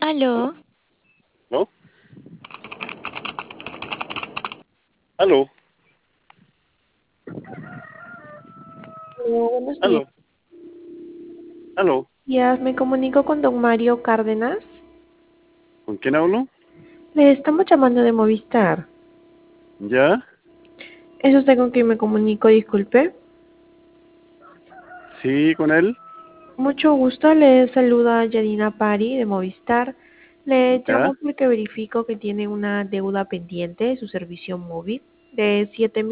Aló, ¿No? ¿Aló? Buenos ¿Aló? ¿Aló? días, me comunico con don Mario Cárdenas. ¿Con quién hablo? Le estamos llamando de Movistar. ¿Ya? ¿Es usted con quien me comunico? Disculpe. Sí, con él. Mucho gusto, le saluda Yanina Pari de Movistar. Le ¿Ya? llamo porque verifico que tiene una deuda pendiente de su servicio móvil de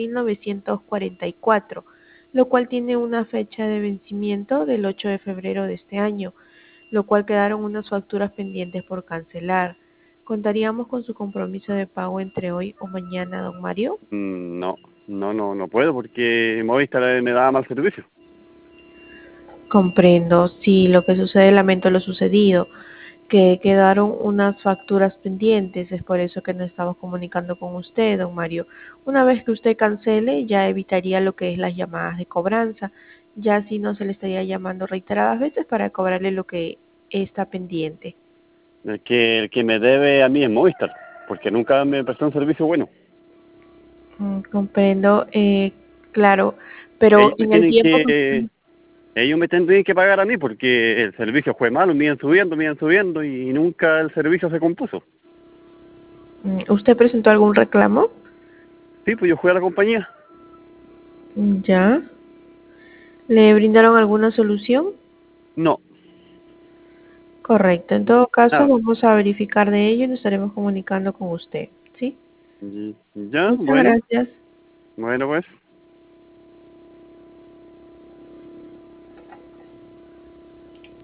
7.944, lo cual tiene una fecha de vencimiento del 8 de febrero de este año, lo cual quedaron unas facturas pendientes por cancelar. ¿Contaríamos con su compromiso de pago entre hoy o mañana, don Mario? No, no puedo porque Movistar me da mal servicio. Comprendo, sí, lo que sucede, lamento lo sucedido, que quedaron unas facturas pendientes, es por eso que nos estamos comunicando con usted, don Mario. Una vez que usted cancele, ya evitaría lo que es las llamadas de cobranza, ya si no se le estaría llamando reiteradas veces para cobrarle lo que está pendiente. El que me debe a mí es Movistar, porque nunca me prestó un servicio bueno. Comprendo, claro, pero Ellos me en el tienen tiempo que que, ellos me tendrían que pagar a mí porque el servicio fue malo, me iban subiendo y nunca el servicio se compuso. usted presentó algún reclamo, Sí, pues yo fui a la compañía. ya, ¿le brindaron alguna solución? No, Correcto, en todo caso nada. vamos a verificar de ello y nos estaremos comunicando con usted, ¿sí? Ya, Muchas bueno, gracias. bueno pues.